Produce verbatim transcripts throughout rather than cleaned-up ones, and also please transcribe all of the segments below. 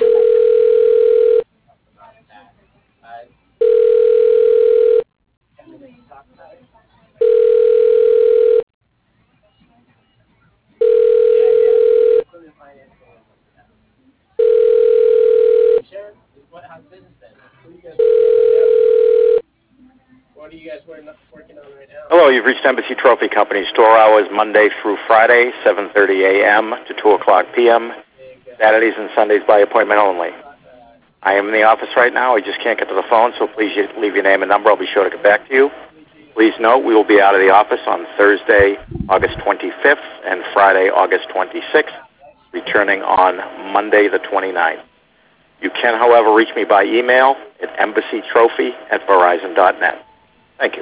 Hello, you've reached Embassy Trophy Company. Store hours Monday through Friday, seven thirty a m to two o'clock p m Saturdays and Sundays by appointment only. I am in the office right now. I just can't get to the phone, so please leave your name and number. I'll be sure to get back to you. Please note we will be out of the office on Thursday, August twenty-fifth, and Friday, August twenty-sixth, returning on Monday the twenty-ninth. You can, however, reach me by email at embassytrophy at verizon dot net. Thank you.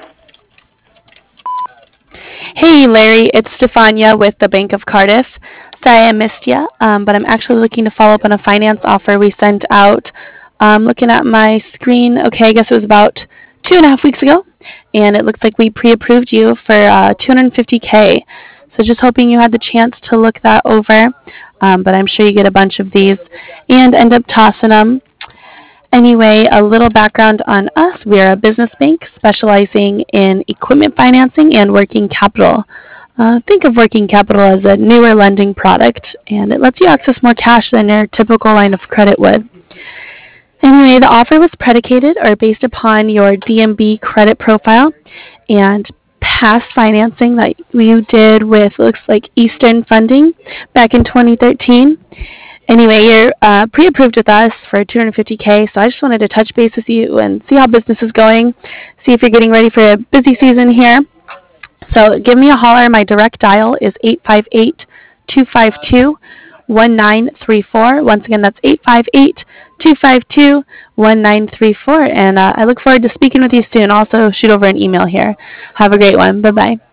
Hey Larry, it's Stefania with the Bank of Cardiff. Sorry I missed you, um, but I'm actually looking to follow up on a finance offer we sent out. Um, looking at my screen, okay, I guess it was about two and a half weeks ago, and it looks like we pre-approved you for uh, two hundred fifty K. So just hoping you had the chance to look that over, um, but I'm sure you get a bunch of these and end up tossing them. Anyway, a little background on us. We are a business bank specializing in equipment financing and working capital. Uh, think of working capital as a newer lending product, and it lets you access more cash than your typical line of credit would. Anyway, the offer was predicated or based upon your D M B credit profile and past financing that you did with, looks like, Eastern Funding back in twenty thirteen. Anyway, you're uh, pre-approved with us for two hundred fifty K, so I just wanted to touch base with you and see how business is going, see if you're getting ready for a busy season here. So give me a holler. My direct dial is eight five eight, two five two, one nine three four. Once again, that's eight five eight, two five two, one nine three four. And uh, I look forward to speaking with you soon. Also, shoot over an email here. Have a great one. Bye-bye.